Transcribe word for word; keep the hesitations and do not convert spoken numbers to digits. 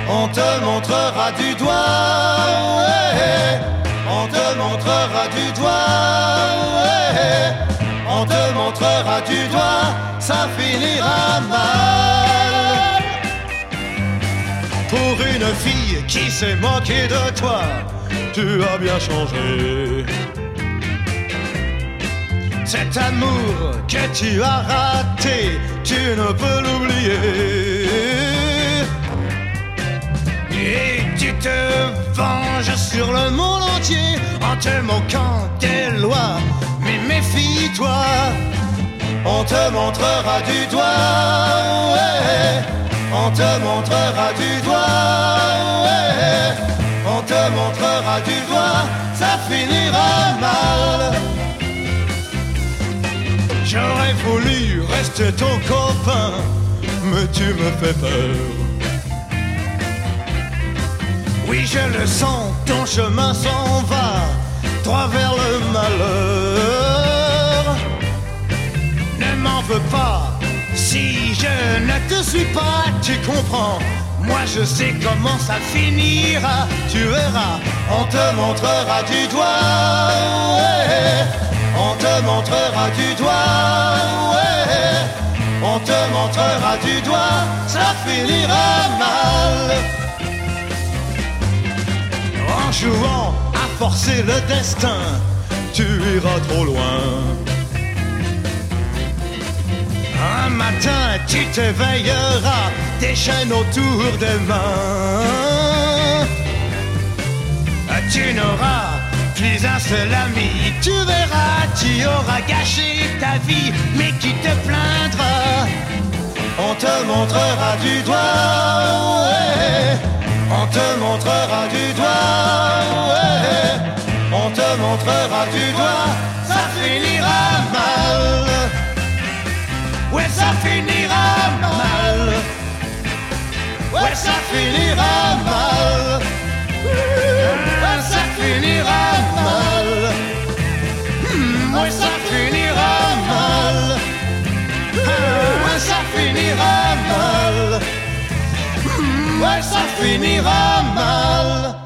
On te montrera du doigt, ouais. On te montrera du doigt, ouais. On te montrera du doigt, ça finira mal. Pour une fille qui s'est moquée de toi, tu as bien changé. Cet amour que tu as raté, tu ne peux l'oublier. Et tu te venges sur le monde entier en te moquant des lois. Mais méfie-toi, on te montrera du doigt, ouais. On te montrera du doigt, ouais. On te montrera du doigt, ça finira mal. J'aurais voulu rester ton copain, mais tu me fais peur. Oui, je le sens, ton chemin s'en va, droit vers le malheur. Ne m'en veux pas, si je ne te suis pas, tu comprends. Moi je sais comment ça finira, tu verras. On te montrera du doigt, ouais. On te montrera du doigt, ouais. On te montrera du doigt, ça finira mal. En jouant à forcer le destin, tu iras trop loin. Un matin tu t'éveilleras, des chaînes autour des mains. Tu n'auras plus un seul ami, tu verras, tu auras gâché ta vie, mais qui te plaindra? On te montrera du doigt, ouais. On te montrera du doigt, ouais. On te montrera du doigt, ça finira mal. Ouais, ça finira mal. Ouais, ça finira mal. Ouais, ça finira mal. Mmh, ouais, ça finira mal. Ouais, ça finira mal. Mmh, ouais, ça finira mal.